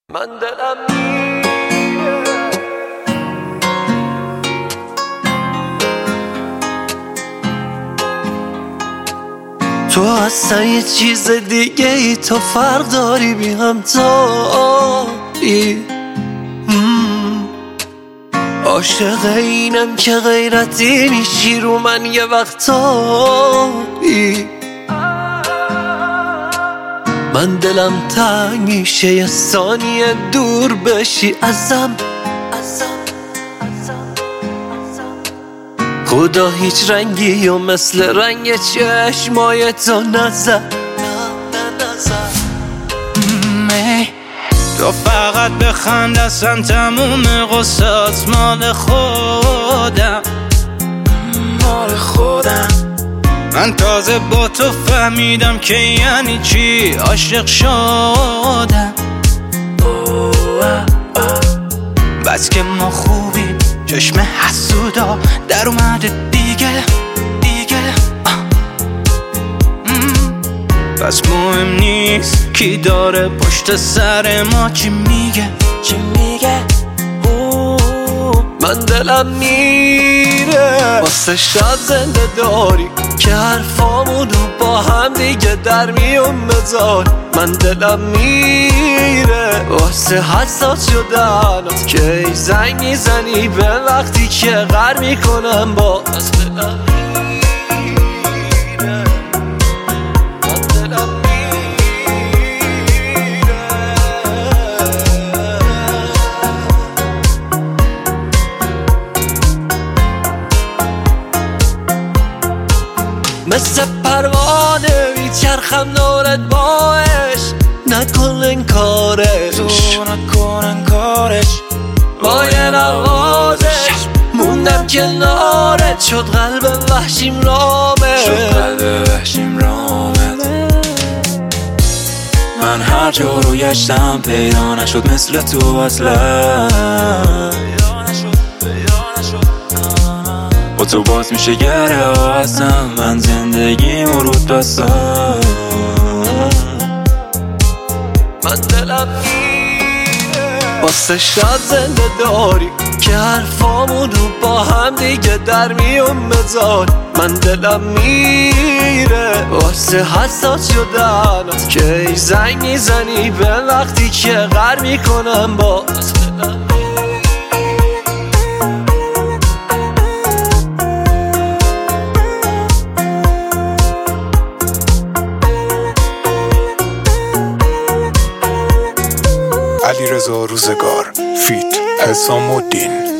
من دلم میره تو اصلا یه چیز دیگه ای، تو فرق داری بی همتایی. عاشق اینم که غیرتی میشی رو من یه وقتایی. من دلم تنگ میشه یه ثانیه دور بشی ازم. خدا هیچ رنگی و مثل رنگ چشمای تو نزد. تو فقط بخند اصلا تموم قصات مال خودم. من تازه با تو فهمیدم که یعنی چی عاشق شدم. بس که ما خوبیم چشم حسودا در اومده دیگه. پس مهم نیست کی داره پشت سر ما چی میگه. من دلم میره واسه شب زنده داری که حرفامونو با هم دیگه در میون بذار. من دلم میره واسه حساس شدنات که ای زنگ میزنی به وقتی که غر میکنم با از دلم میره. من دلم مثل پروانه میچرخم دورت باش. نکن انکارش با یه نوازش موندم کنارت. شد قلب وحشیم رامت. من هر جا رو گشتم پیدا نشد مثل تو اصلا. با تو باز میشه گره هستم من زندگیم رود بستم. من دلم میره واسه شب زنده داری که حرفامونو با هم دیگه در میون بذار. من دلم میره واسه حساس شدنات که ای زنگ میزنی به وقتی که غر میکنم با از دلم. علیرضا روزگار فیت حسام الدین.